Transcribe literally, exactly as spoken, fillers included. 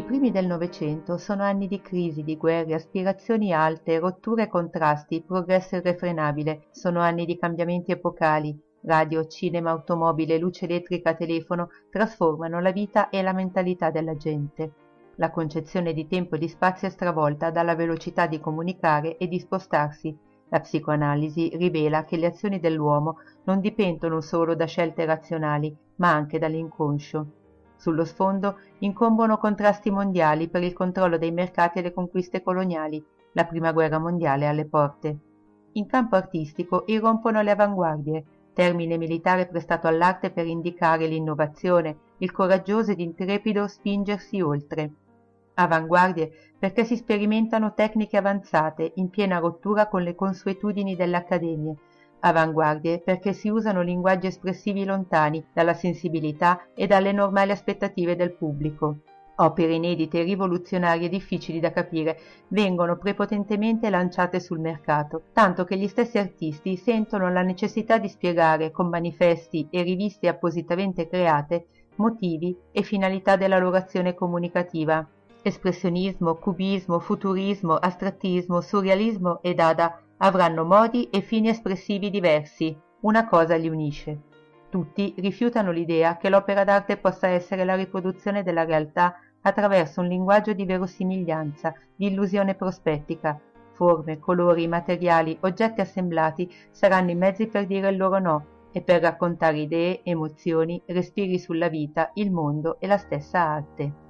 I primi del Novecento sono anni di crisi, di guerre, aspirazioni alte, rotture e contrasti, progresso irrefrenabile. Sono anni di cambiamenti epocali. Radio, cinema, automobile, luce elettrica, telefono trasformano la vita e la mentalità della gente. La concezione di tempo e di spazio è stravolta dalla velocità di comunicare e di spostarsi. La psicoanalisi rivela che le azioni dell'uomo non dipendono solo da scelte razionali, ma anche dall'inconscio. Sullo sfondo incombono contrasti mondiali per il controllo dei mercati e le conquiste coloniali. La prima guerra mondiale è alle porte. In campo artistico irrompono le avanguardie, termine militare prestato all'arte per indicare l'innovazione, il coraggioso ed intrepido spingersi oltre. Avanguardie perché si sperimentano tecniche avanzate in piena rottura con le consuetudini delle accademie. Avanguardie perché si usano linguaggi espressivi lontani dalla sensibilità e dalle normali aspettative del pubblico. Opere inedite, rivoluzionarie e difficili da capire vengono prepotentemente lanciate sul mercato, tanto che gli stessi artisti sentono la necessità di spiegare con manifesti e riviste appositamente create motivi e finalità della loro azione comunicativa. Espressionismo, cubismo, futurismo, astrattismo, surrealismo e dada avranno modi e fini espressivi diversi. Una cosa li unisce. Tutti rifiutano l'idea che l'opera d'arte possa essere la riproduzione della realtà attraverso un linguaggio di verosimiglianza, di illusione prospettica. Forme, colori, materiali, oggetti assemblati saranno i mezzi per dire il loro no e per raccontare idee, emozioni, respiri sulla vita, il mondo e la stessa arte.